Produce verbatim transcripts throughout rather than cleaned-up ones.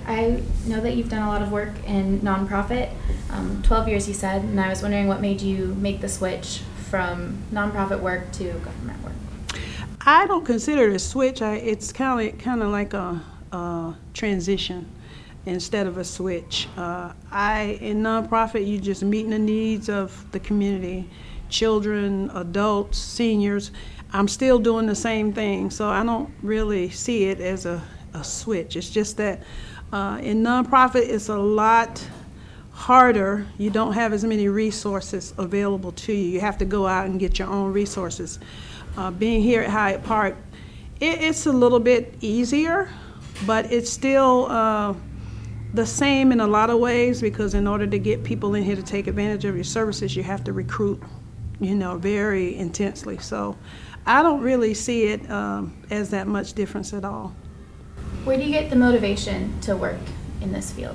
I know that you've done a lot of work in nonprofit, um, twelve years you said, and I was wondering what made you make the switch from nonprofit work to government work. I don't consider it a switch. I, it's kind of kind of like a, a transition instead of a switch. Uh, I in nonprofit, you just meeting the needs of the community, children, adults, seniors. I'm still doing the same thing, so I don't really see it as a, a switch. It's just that uh, in nonprofit, it's a lot harder. You don't have as many resources available to you. You have to go out and get your own resources. Uh, being here at Hyde Park, it, it's a little bit easier, but it's still uh, the same in a lot of ways, because in order to get people in here to take advantage of your services, you have to recruit, you know, very intensely. So I don't really see it um, as that much difference at all. Where do you get the motivation to work in this field?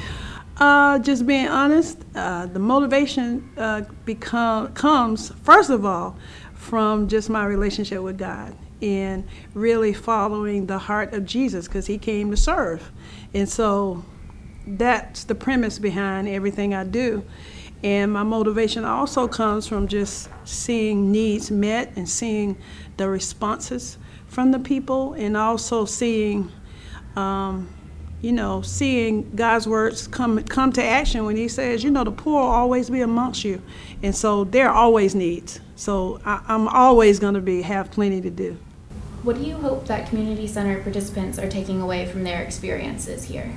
Uh, just being honest, uh, the motivation uh, become, comes, first of all, from just my relationship with God and really following the heart of Jesus, because he came to serve. And so that's the premise behind everything I do. And my motivation also comes from just seeing needs met and seeing the responses from the people, and also seeing, um, you know, seeing God's words come come to action when he says, you know, the poor will always be amongst you. And so there are always needs. So I, I'm always going to be have plenty to do. What do you hope that community center participants are taking away from their experiences here?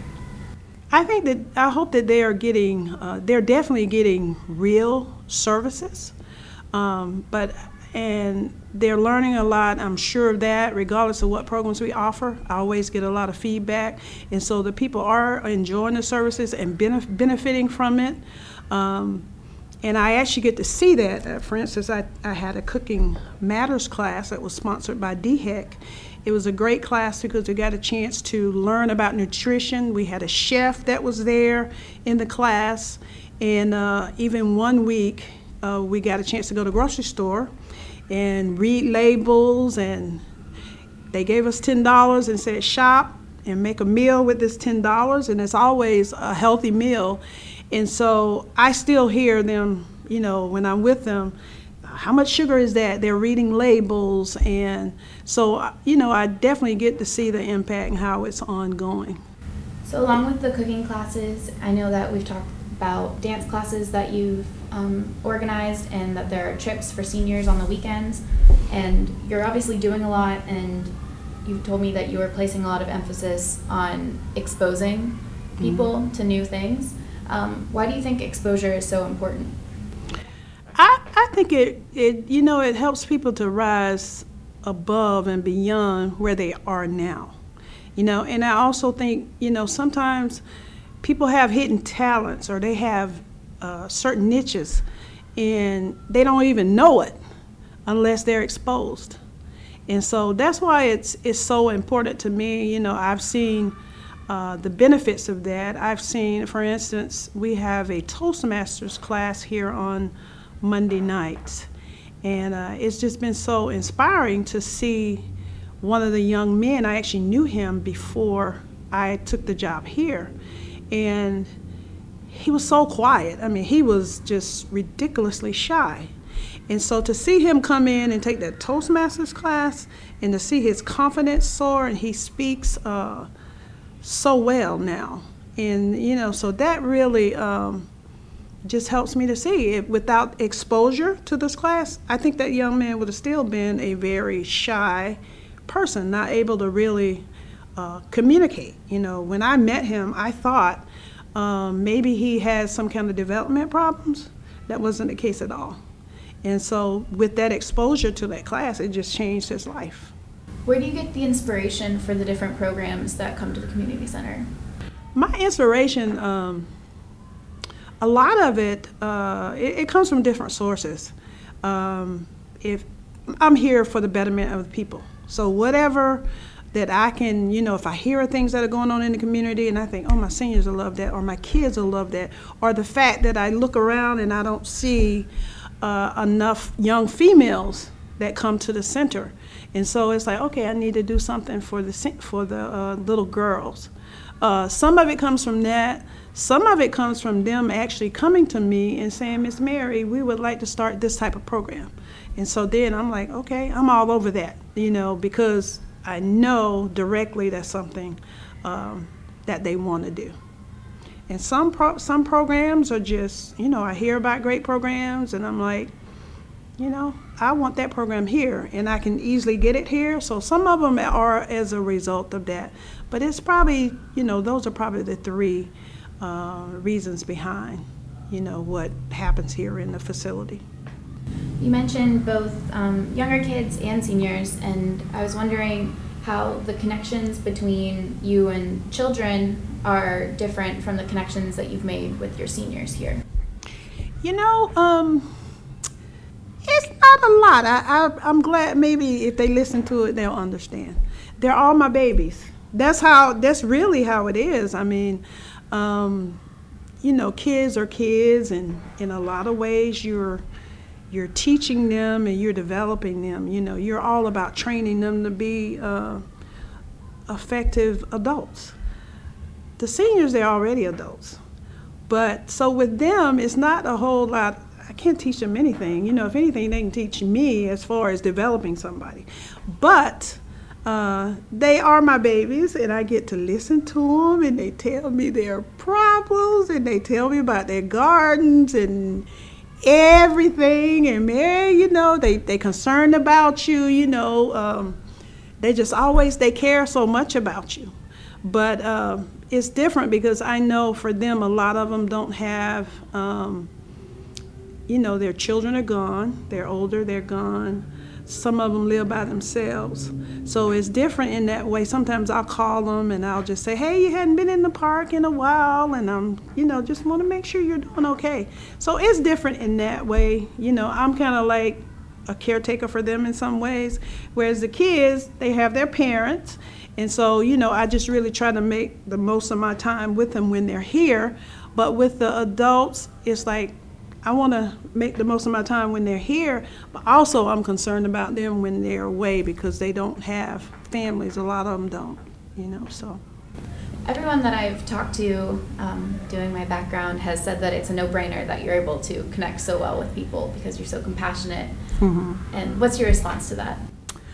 I think that I hope that they are getting, uh, they're definitely getting real services, um, but and they're learning a lot. I'm sure of that, regardless of what programs we offer. I always get a lot of feedback, and so the people are enjoying the services and benef- benefiting from it. Um, and I actually get to see that. Uh, for instance, I, I had a Cooking Matters class that was sponsored by D H E C. It was a great class because we got a chance to learn about nutrition. We had a chef that was there in the class, and uh, even one week uh, we got a chance to go to the grocery store and read labels, and they gave us ten dollars and said shop and make a meal with this ten dollars, and it's always a healthy meal. And so I still hear them, you know, when I'm with them, how much sugar is that? They're reading labels, and so, you know, I definitely get to see the impact and how it's ongoing. So along with the cooking classes, I know that we've talked about dance classes that you've um, organized, and that there are trips for seniors on the weekends, and you're obviously doing a lot, and you've told me that you are placing a lot of emphasis on exposing people mm-hmm. to new things. Um, why do you think exposure is so important? I, I think it, it, you know, it helps people to rise above and beyond where they are now. You know, and I also think, you know, sometimes people have hidden talents, or they have uh, certain niches, and they don't even know it unless they're exposed. And so that's why it's it's so important to me. You know, I've seen uh, the benefits of that. I've seen, for instance, we have a Toastmasters class here on Monday nights, and uh, it's just been so inspiring to see one of the young men. I actually knew him before I took the job here, and he was so quiet. I mean, he was just ridiculously shy. And so to see him come in and take that Toastmasters class, and to see his confidence soar, and he speaks uh, so well now, and you know, so that really um, just helps me to see it. Without exposure to this class, I think that young man would have still been a very shy person, not able to really uh, communicate. You know, when I met him, I thought um, maybe he had some kind of development problems. That wasn't the case at all. And so with that exposure to that class, it just changed his life. Where do you get the inspiration for the different programs that come to the community center? My inspiration, um, a lot of it, uh, it, it comes from different sources. Um, if I'm here for the betterment of the people, so whatever that I can, you know, if I hear things that are going on in the community and I think, oh, my seniors will love that, or my kids will love that, or the fact that I look around and I don't see uh, enough young females that come to the center. And so it's like, okay, I need to do something for the for the uh, little girls. uh, some of it comes from that. Some of it comes from them actually coming to me and saying, Miss Mary, we would like to start this type of program. And so then I'm like, okay, I'm all over that, you know, because I know directly that's something um, that they want to do. And some pro- some programs are just, you know, I hear about great programs and I'm like, you know, I want that program here and I can easily get it here. So some of them are as a result of that. But it's probably, you know, those are probably the three uh, reasons behind, you know, what happens here in the facility. You mentioned both um, younger kids and seniors, and I was wondering how the connections between you and children are different from the connections that you've made with your seniors here. You know, um, it's not a lot. I, I, I'm glad maybe if they listen to it, they'll understand. They're all my babies. That's how, that's really how it is. I mean, um, you know, kids are kids, and in a lot of ways you're you're teaching them and you're developing them. You know, you're all about training them to be uh, effective adults. The seniors, they're already adults. But so with them, it's not a whole lot. I can't teach them anything. You know, if anything, they can teach me as far as developing somebody. But uh, they are my babies, and I get to listen to them, and they tell me their problems, and they tell me about their gardens and everything. And Mary, you know, they they concerned about you. You know, um, they just always they care so much about you. But uh, it's different because I know for them, a lot of them don't have. Um, you know, their children are gone. They're older. They're gone. Some of them live by themselves. So it's different in that way. Sometimes I'll call them and I'll just say, hey, you hadn't been in the park in a while, and I'm, you know, just want to make sure you're doing okay. So it's different in that way. You know, I'm kind of like a caretaker for them in some ways, whereas the kids, they have their parents. And so, you know, I just really try to make the most of my time with them when they're here. But with the adults, it's like, I want to make the most of my time when they're here, but also I'm concerned about them when they're away because they don't have families. A lot of them don't, you know, so. Everyone that I've talked to um, doing my background has said that it's a no-brainer that you're able to connect so well with people because you're so compassionate. Mm-hmm. And what's your response to that?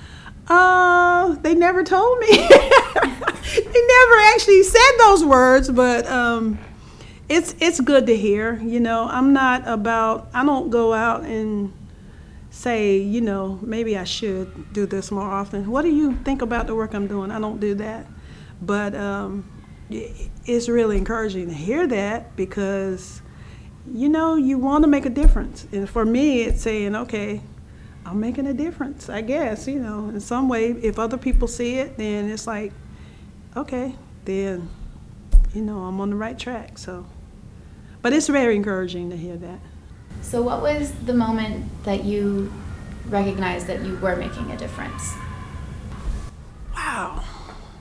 Uh, they never told me. They never actually said those words, but um, It's it's good to hear, you know. I'm not about, I don't go out and say, you know, maybe I should do this more often. What do you think about the work I'm doing? I don't do that. But um, it's really encouraging to hear that because, you know, you want to make a difference. And for me, it's saying, okay, I'm making a difference, I guess, you know. In some way, if other people see it, then it's like, okay, then, you know, I'm on the right track, so. But it's very encouraging to hear that. So what was the moment that you recognized that you were making a difference? Wow.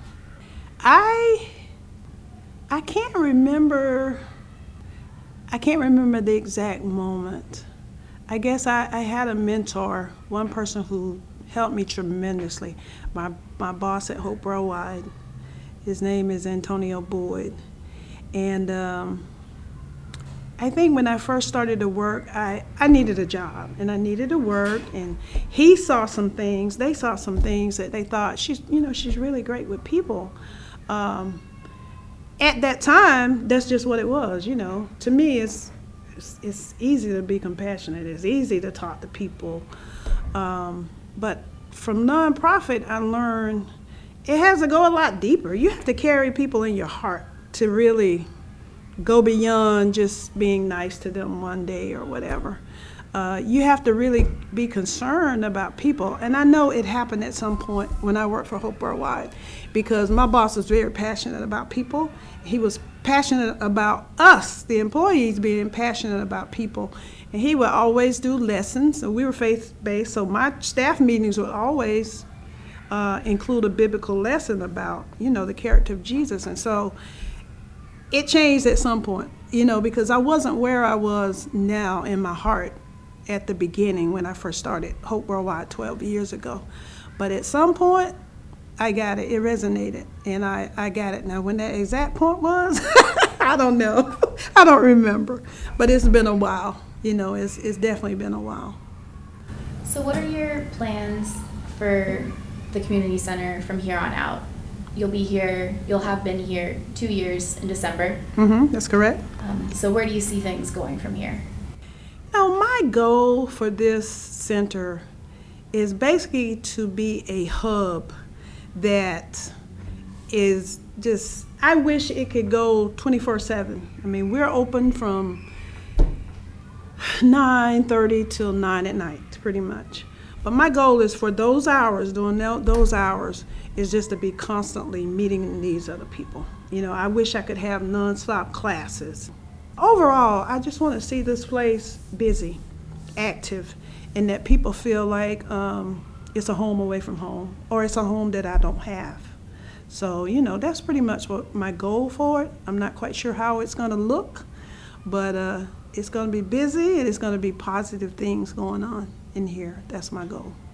I I can't remember I can't remember the exact moment. I guess I, I had a mentor, one person who helped me tremendously. My my boss at Hope Worldwide. His name is Antonio Boyd. And um I think when I first started to work, I, I needed a job and I needed to work, and he saw some things, they saw some things that they thought, she's, you know, she's really great with people. Um, at that time, that's just what it was, you know. To me, it's, it's, it's easy to be compassionate, it's easy to talk to people. Um, but from nonprofit, I learned it has to go a lot deeper. You have to carry people in your heart to really go beyond just being nice to them one day or whatever. Uh, you have to really be concerned about people. And I know it happened at some point when I worked for Hope Worldwide because my boss was very passionate about people. He was passionate about us, the employees, being passionate about people. And he would always do lessons. And we were faith-based, so my staff meetings would always uh, include a biblical lesson about, you know, the character of Jesus. And so it changed at some point, you know, because I wasn't where I was now in my heart at the beginning when I first started Hope Worldwide twelve years ago. But at some point, I got it. It resonated, and I, I got it. Now, when that exact point was, I don't know. I don't remember. But it's been a while. You know, it's, it's definitely been a while. So what are your plans for the community center from here on out? You'll be here, you'll have been here two years in December. Mm-hmm, that's correct. Um, so where do you see things going from here? Now, my goal for this center is basically to be a hub that is just, I wish it could go twenty-four seven. I mean, we're open from nine thirty till nine at night, pretty much. But my goal is for those hours, during those hours, is just to be constantly meeting the needs of the people. You know, I wish I could have nonstop classes. Overall, I just want to see this place busy, active, and that people feel like um, it's a home away from home, or it's a home that I don't have. So, you know, that's pretty much what my goal for it. I'm not quite sure how it's going to look, but uh, it's going to be busy and it's going to be positive things going on in here. That's my goal.